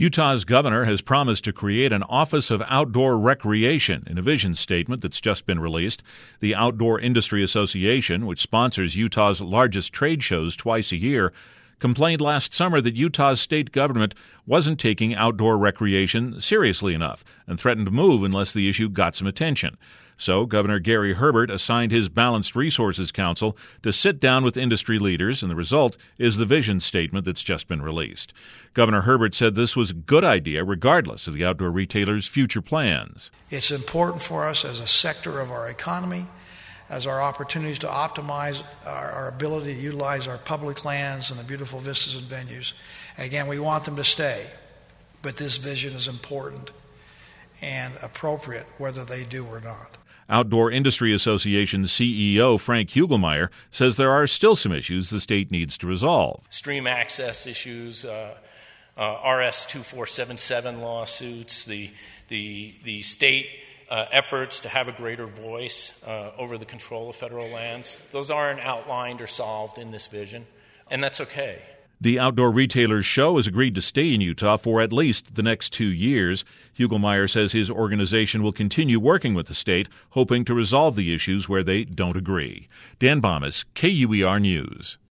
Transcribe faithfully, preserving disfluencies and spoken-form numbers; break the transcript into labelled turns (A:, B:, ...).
A: Utah's governor has promised to create an Office of Outdoor Recreation in a vision statement that's just been released. The Outdoor Industry Association, which sponsors Utah's largest trade shows twice a year, complained last summer that Utah's state government wasn't taking outdoor recreation seriously enough and threatened to move unless the issue got some attention. So Governor Gary Herbert assigned his Balanced Resources Council to sit down with industry leaders, and the result is the vision statement that's just been released. Governor Herbert said this was a good idea regardless of the outdoor retailers' future plans.
B: It's important for us as a sector of our economy, as our opportunities to optimize our, our ability to utilize our public lands and the beautiful vistas and venues. Again, we want them to stay, but this vision is important and appropriate whether they do or not.
A: Outdoor Industry Association C E O Frank Hugelmeyer says there are still some issues the state needs to resolve.
C: Stream access issues, uh, uh, R S two four seven seven lawsuits, the, the, the state uh, efforts to have a greater voice uh, over the control of federal lands. Those aren't outlined or solved in this vision, and that's okay.
A: The Outdoor Retailers Show has agreed to stay in Utah for at least the next two years. Hugelmeyer says his organization will continue working with the state, hoping to resolve the issues where they don't agree. Dan Bomas, K U E R News.